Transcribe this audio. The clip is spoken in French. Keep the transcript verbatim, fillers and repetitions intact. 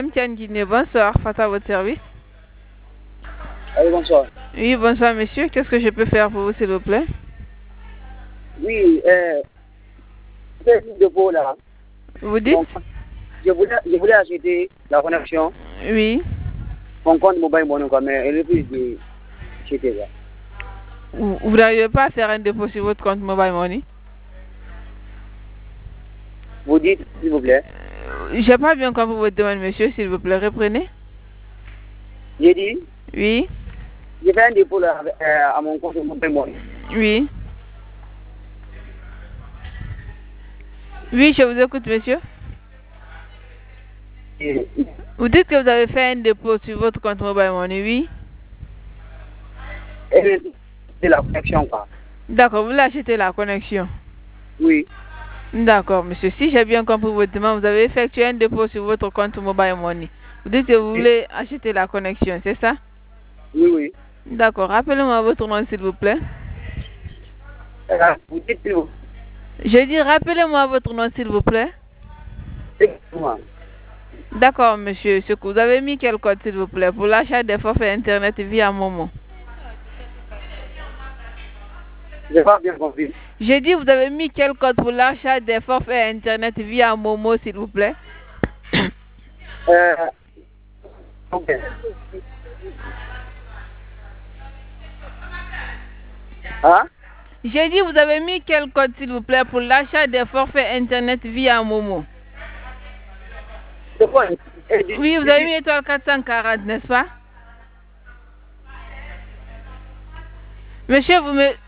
Tiane Guinée, bonsoir, face à votre service. Allez, bonsoir. Oui, bonsoir monsieur, qu'est-ce que je peux faire pour vous s'il vous plaît? Oui, euh, c'est une dépôt là. Vous dites? Donc, je, voulais, je voulais acheter la connexion, Oui. mon compte mobile money, quoi, mais elle refuse de acheter là. Vous vous n'arrivez pas à faire un dépôt sur votre compte Mobile Money? Vous dites, s'il vous plaît. Euh, J'ai pas bien compris votre demande monsieur, s'il vous plaît, reprenez. J'ai dit, Oui, j'ai fait un dépôt là avec, euh, à mon compte mobile money. oui. Oui, je vous écoute monsieur. Et, Vous dites que vous avez fait un dépôt sur votre compte Mobile Money, oui? elle refuse de la connexion, quoi. D'accord, vous voulez acheter la connexion. Oui, D'accord, monsieur. Si j'ai bien compris votre demande, vous avez effectué un dépôt sur votre compte Mobile Money. Vous dites que vous voulez acheter la connexion, c'est ça? oui, oui. D'accord, rappelez-moi votre nom s'il vous plaît. Euh, vous dites, s'il vous Je dis, rappelez-moi votre nom s'il vous plaît. plaît. Moi, D'accord, monsieur Sekou. Vous avez mis quel code s'il vous plaît pour l'achat des forfaits Internet via Momo? j'ai pas bien compris. J'ai dit, vous avez mis quel code pour l'achat des forfaits Internet via Momo s'il vous plaît? Euh, ok. Hein? J'ai dit, vous avez mis quel code s'il vous plaît pour l'achat des forfaits Internet via Momo? C'est quoi? Elle dit, Oui, vous j'ai avez dit, mis étoile quatre cent quarante, n'est-ce pas? Monsieur, vous me,